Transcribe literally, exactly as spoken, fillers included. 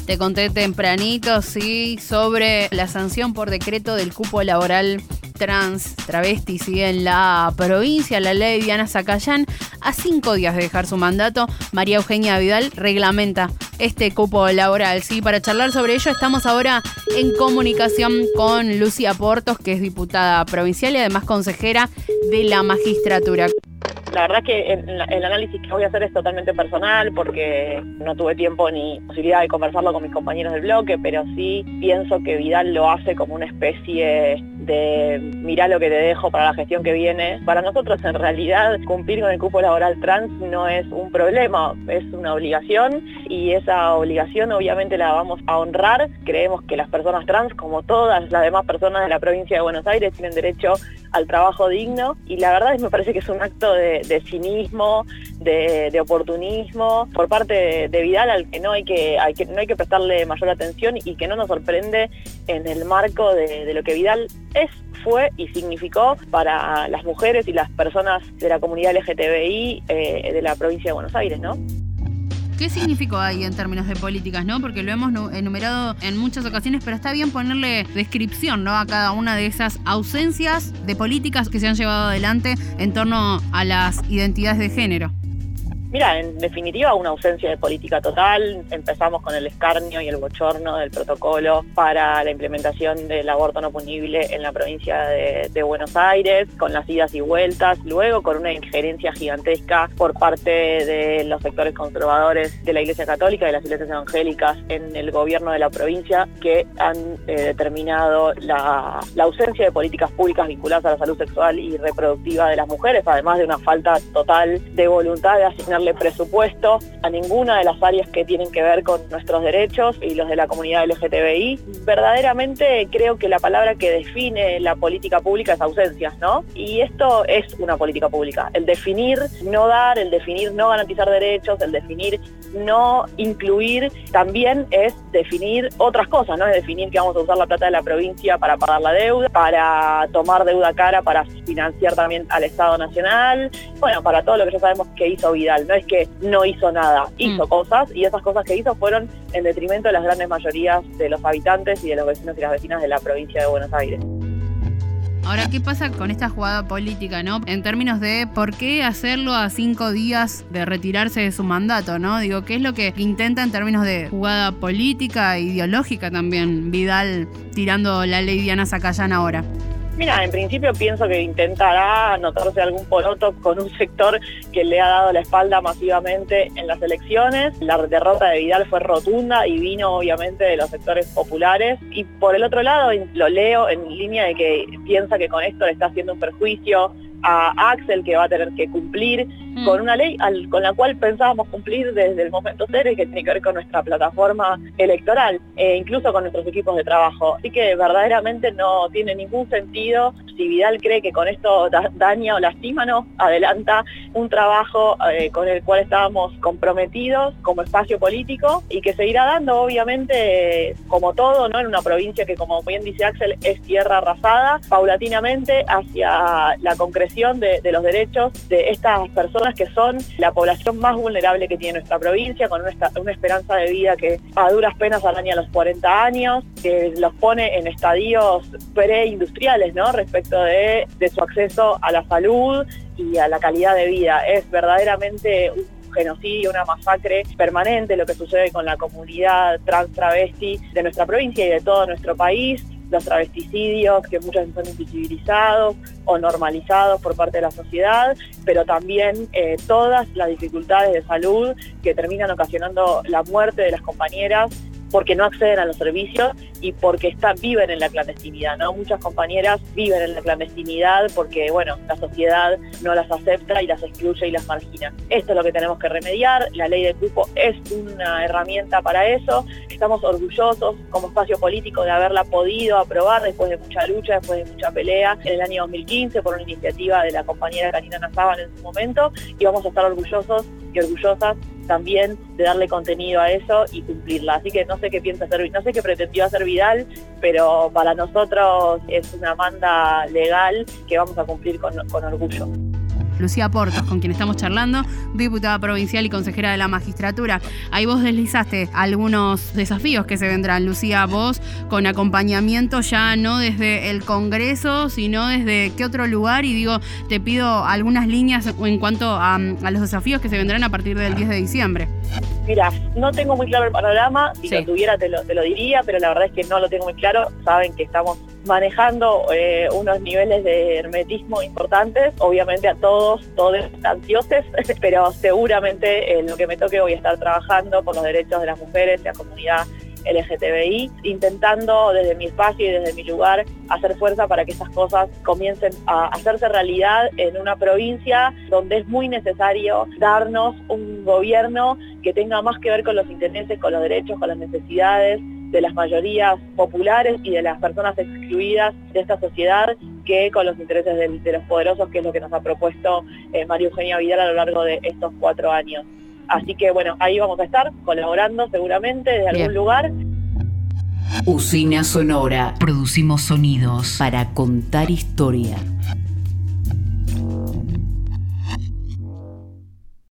Te conté tempranito, sí, sobre la sanción por decreto del cupo laboral trans, travesti, ¿sí? En la provincia. La ley de Diana Zacayán, a cinco días de dejar su mandato, María Eugenia Vidal reglamenta este cupo laboral, ¿sí? Para charlar sobre ello estamos ahora en comunicación con Lucía Portos, que es diputada provincial y además consejera de la magistratura. La verdad que el, el análisis que voy a hacer es totalmente personal porque no tuve tiempo ni posibilidad de conversarlo con mis compañeros del bloque, pero sí pienso que Vidal lo hace como una especie de mirá lo que te dejo para la gestión que viene. Para nosotros en realidad cumplir con el cupo laboral trans no es un problema, es una obligación y esa obligación obviamente la vamos a honrar. Creemos que las personas trans, como todas las demás personas de la provincia de Buenos Aires, tienen derecho al trabajo digno y la verdad es me parece que es un acto de, de cinismo, de, de oportunismo por parte de, de Vidal al que no hay que, hay que no hay que prestarle mayor atención y que no nos sorprende en el marco de, de lo que Vidal es, fue y significó para las mujeres y las personas de la comunidad L G T B I eh, de la provincia de Buenos Aires, ¿no? ¿Qué significó ahí en términos de políticas, no? Porque lo hemos enumerado en muchas ocasiones, pero está bien ponerle descripción, ¿no? A cada una de esas ausencias de políticas que se han llevado adelante en torno a las identidades de género. Mira, en definitiva una ausencia de política total. Empezamos con el escarnio y el bochorno del protocolo para la implementación del aborto no punible en la provincia de, de Buenos Aires, con las idas y vueltas, luego con una injerencia gigantesca por parte de los sectores conservadores de la Iglesia Católica y de las iglesias evangélicas en el gobierno de la provincia, que han eh, determinado la, la ausencia de políticas públicas vinculadas a la salud sexual y reproductiva de las mujeres, además de una falta total de voluntad de asignar presupuesto a ninguna de las áreas que tienen que ver con nuestros derechos y los de la comunidad L G T B I. Verdaderamente creo que la palabra que define la política pública es ausencias, ¿no? Y esto es una política pública. El definir no dar, el definir no garantizar derechos, el definir no incluir, también es definir otras cosas, ¿no? Es definir que vamos a usar la plata de la provincia para pagar la deuda, para tomar deuda cara, para financiar también al Estado Nacional, bueno, para todo lo que ya sabemos que hizo Vidal. No es que no hizo nada, hizo mm. cosas y esas cosas que hizo fueron en detrimento de las grandes mayorías de los habitantes y de los vecinos y las vecinas de la provincia de Buenos Aires. Ahora, ¿qué pasa con esta jugada política, no? En términos de por qué hacerlo a cinco días de retirarse de su mandato, ¿no? Digo, ¿qué es lo que intenta en términos de jugada política, ideológica también, Vidal tirando la ley Diana Zacayán ahora? Mira, en principio pienso que intentará anotarse algún poroto con un sector que le ha dado la espalda masivamente en las elecciones. La derrota de Vidal fue rotunda y vino obviamente de los sectores populares. Y por el otro lado, lo leo en línea de que piensa que con esto le está haciendo un perjuicio a Axel, que va a tener que cumplir mm. con una ley al, con la cual pensábamos cumplir desde el momento cero y que tiene que ver con nuestra plataforma electoral e incluso con nuestros equipos de trabajo. Así que verdaderamente no tiene ningún sentido. Si Vidal cree que con esto da, daña o lastima, no, adelanta un trabajo eh, con el cual estábamos comprometidos como espacio político y que seguirá dando obviamente como todo, ¿no? En una provincia que, como bien dice Axel, es tierra arrasada, paulatinamente hacia la concreción De, de los derechos de estas personas que son la población más vulnerable que tiene nuestra provincia, con una, una esperanza de vida que a duras penas araña los cuarenta años, que los pone en estadios preindustriales, ¿no? Respecto de, de su acceso a la salud y a la calidad de vida. Es verdaderamente un genocidio, una masacre permanente lo que sucede con la comunidad trans travesti de nuestra provincia y de todo nuestro país. Los travesticidios que muchas veces son invisibilizados o normalizados por parte de la sociedad, pero también eh, todas las dificultades de salud que terminan ocasionando la muerte de las compañeras porque no acceden a los servicios y porque están, viven en la clandestinidad, ¿no? Muchas compañeras viven en la clandestinidad porque, bueno, la sociedad no las acepta y las excluye y las margina. Esto es lo que tenemos que remediar. La ley del cupo es una herramienta para eso. Estamos orgullosos como espacio político de haberla podido aprobar después de mucha lucha, después de mucha pelea en el año dos mil quince por una iniciativa de la compañera Karina Nazábal en su momento, y vamos a estar orgullosos y orgullosas también de darle contenido a eso y cumplirla. Así que no sé qué piensa hacer, no sé qué pretendió hacer Vidal, pero para nosotros es una manda legal que vamos a cumplir con, con orgullo. Lucía Portos, con quien estamos charlando, diputada provincial y consejera de la magistratura. Ahí vos deslizaste algunos desafíos que se vendrán, Lucía, vos con acompañamiento ya no desde el Congreso, sino desde qué otro lugar, y digo, te pido algunas líneas en cuanto a, a los desafíos que se vendrán a partir del diez de diciembre. Mira, no tengo muy claro el panorama, si sí. lo tuviera te lo, te lo diría, pero la verdad es que no lo tengo muy claro. Saben que estamos manejando eh, unos niveles de hermetismo importantes, obviamente a todos, todos ansiosos, pero seguramente en lo que me toque voy a estar trabajando por los derechos de las mujeres y la comunidad L G T B I, intentando desde mi espacio y desde mi lugar hacer fuerza para que estas cosas comiencen a hacerse realidad en una provincia donde es muy necesario darnos un gobierno que tenga más que ver con los intereses, con los derechos, con las necesidades de las mayorías populares y de las personas excluidas de esta sociedad, que con los intereses de, de los poderosos, que es lo que nos ha propuesto eh, María Eugenia Vidal a lo largo de estos cuatro años. Así que bueno, ahí vamos a estar colaborando seguramente desde algún Bien. lugar. Usina Sonora. Producimos sonidos para contar historia.